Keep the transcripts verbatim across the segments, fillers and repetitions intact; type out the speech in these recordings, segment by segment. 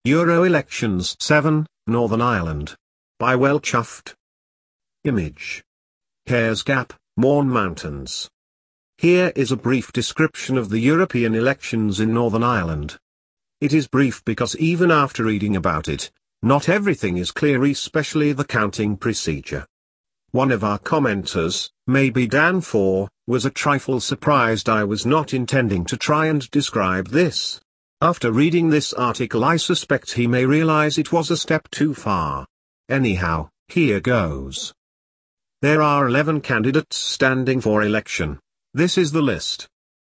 Euro Elections seven, Northern Ireland. By Well Chuffed. Image. Hares Gap, Mourne Mountains. Here is a brief description of the European elections in Northern Ireland. It is brief because even after reading about it, not everything is clear, especially the counting procedure. One of our commenters, maybe Dan four, was a trifle surprised I was not intending to try and describe this. After reading this article I suspect he may realize it was a step too far. Anyhow, here goes. There are eleven candidates standing for election. This is the list.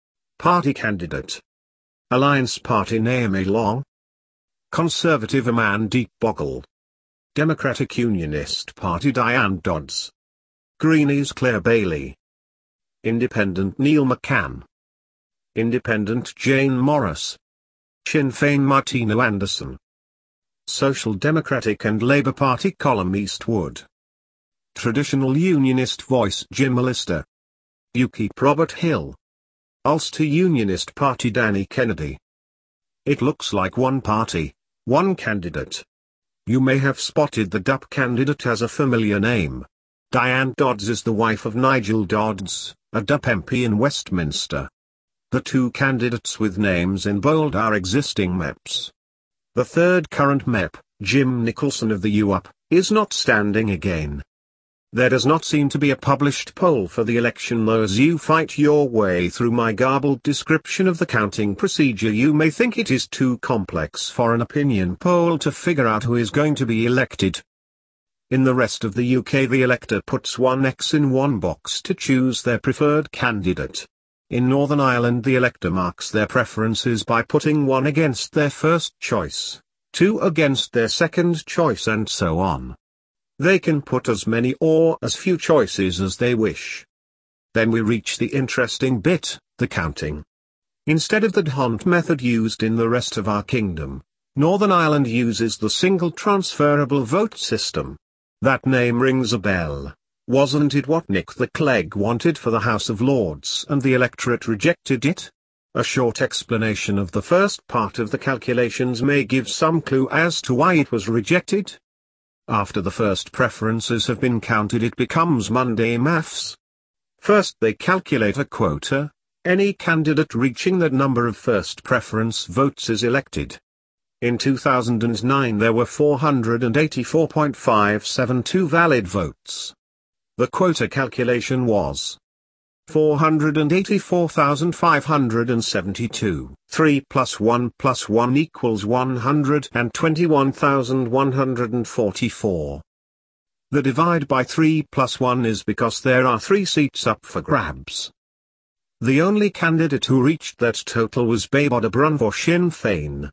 Party candidate. Alliance Party Naomi Long. Conservative Amandeep Bogle. Democratic Unionist Party Diane Dodds. Greenies Claire Bailey. Independent Neil McCann. Independent Jane Morris. Sinn Féin Martina Anderson. Social Democratic and Labour Party Colm Eastwood. Traditional Unionist Voice Jim Allister. UKIP Robert Hill. Ulster Unionist Party Danny Kennedy. It looks like one party, one candidate. You may have spotted the D U P candidate as a familiar name. Diane Dodds is the wife of Nigel Dodds, a D U P M P in Westminster. The two candidates with names in bold are existing M E Ps. The third current M E P, Jim Nicholson of the U U P, is not standing again. There does not seem to be a published poll for the election, though as you fight your way through my garbled description of the counting procedure you may think it is too complex for an opinion poll to figure out who is going to be elected. In the rest of the U K the elector puts one X in one box to choose their preferred candidate. In Northern Ireland the elector marks their preferences by putting one against their first choice, two against their second choice and so on. They can put as many or as few choices as they wish. Then we reach the interesting bit, the counting. Instead of the d'Hondt method used in the rest of our kingdom, Northern Ireland uses the single transferable vote system. That name rings a bell. Wasn't it what Nick the Clegg wanted for the House of Lords and the electorate rejected it? A short explanation of the first part of the calculations may give some clue as to why it was rejected. After the first preferences have been counted it becomes Monday maths. First they calculate a quota. Any candidate reaching that number of first preference votes is elected. In two thousand nine there were four hundred eighty-four point five seven two valid votes. The quota calculation was four hundred eighty-four thousand five hundred seventy-two. three plus one plus one equals one hundred twenty-one thousand one hundred forty-four. The divide by three plus one is because there are three seats up for grabs. The only candidate who reached that total was Barbara Brun for Sinn Féin.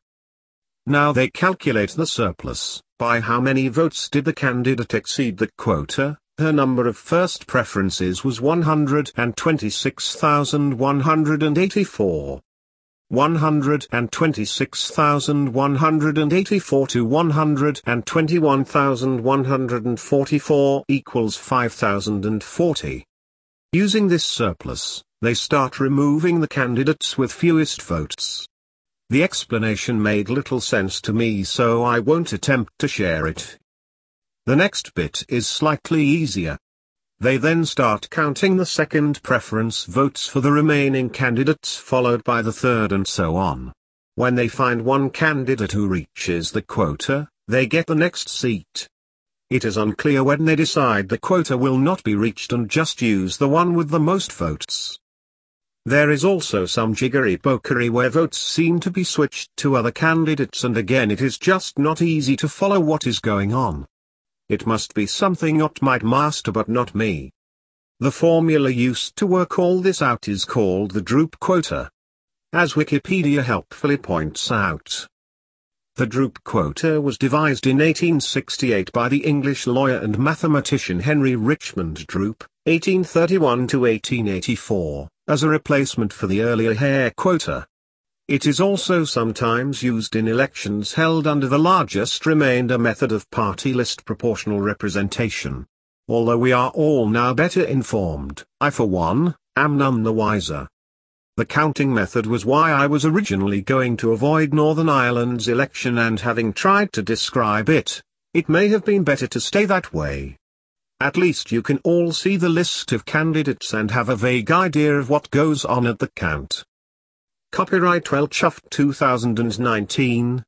Now they calculate the surplus. By how many votes did the candidate exceed the quota? Her number of first preferences was one hundred twenty-six thousand one hundred eighty-four. one hundred twenty-six thousand one hundred eighty-four to one hundred twenty-one thousand one hundred forty-four equals five thousand forty. Using this surplus, they start removing the candidates with fewest votes. The explanation made little sense to me, so I won't attempt to share it. The next bit is slightly easier. They then start counting the second preference votes for the remaining candidates followed by the third and so on. When they find one candidate who reaches the quota, they get the next seat. It is unclear when they decide the quota will not be reached and just use the one with the most votes. There is also some jiggery-pokery where votes seem to be switched to other candidates, and again it is just not easy to follow what is going on. It must be something Opt might master but not me. The formula used to work all this out is called the Droop quota. As Wikipedia helpfully points out, the Droop quota was devised in eighteen sixty-eight by the English lawyer and mathematician Henry Richmond Droop, eighteen thirty-one to eighteen eighty-four, as a replacement for the earlier Hare quota. It is also sometimes used in elections held under the largest remainder method of party list proportional representation. Although we are all now better informed, I for one, am none the wiser. The counting method was why I was originally going to avoid Northern Ireland's election, and having tried to describe it, it may have been better to stay that way. At least you can all see the list of candidates and have a vague idea of what goes on at the count. Copyright Well Chuffed two thousand nineteen,